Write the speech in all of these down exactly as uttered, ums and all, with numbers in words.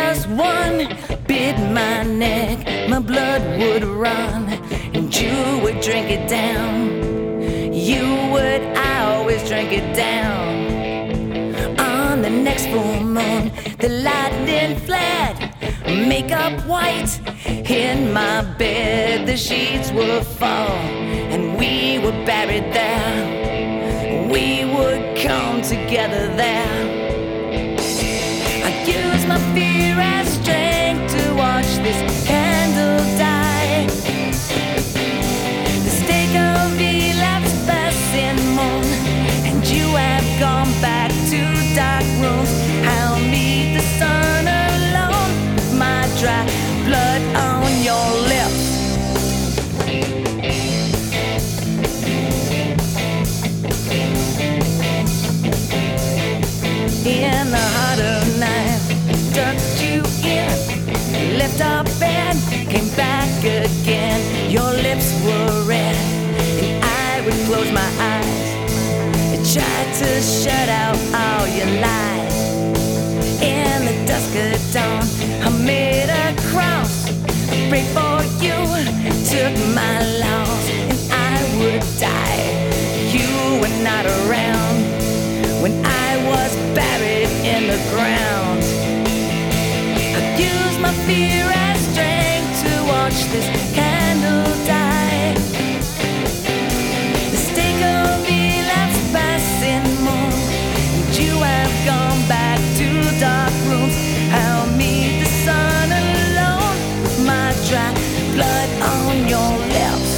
was one bit my neck, my blood would run, and you would drink it down. You would always drink it down. On the next full moon, the lightning flared, makeup white. In my bed, the sheets would fall, and we were buried there. We would come together there. I use my fear as strength to watch this candle die. The stake of elapsed passing moon, and you have gone back to dark rooms. I'll meet the sun alone with my dry blood on your lips. In the heart of night, tucked you in, left our bed, came back again. Your lips were red, and I would close my eyes and try to shut out all your lies. In the dusk of dawn, I made a cross, I prayed for you, took my loss, and I would die. You were not around when I was buried in the ground. I used my fear as strength to watch this candle die. The stake of elapsed passing moon, and you have gone back to dark rooms. I'll meet the sun alone with my dry blood on your lips.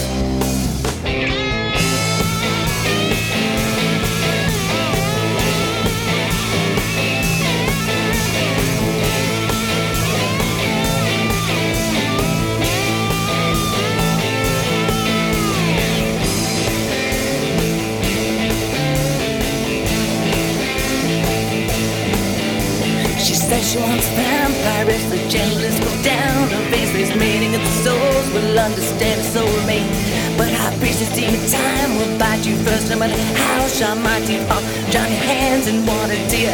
She wants vampires, the gentlest go down. Her faceless mating of the souls will understand the soul remain. But high priestess demon time will bite you first. No matter how sharp my teeth are, drown your hands in water, dear.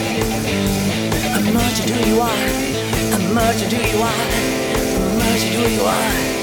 I'm merged into who you are. I'm merged into who you are. I'm merged into who you are.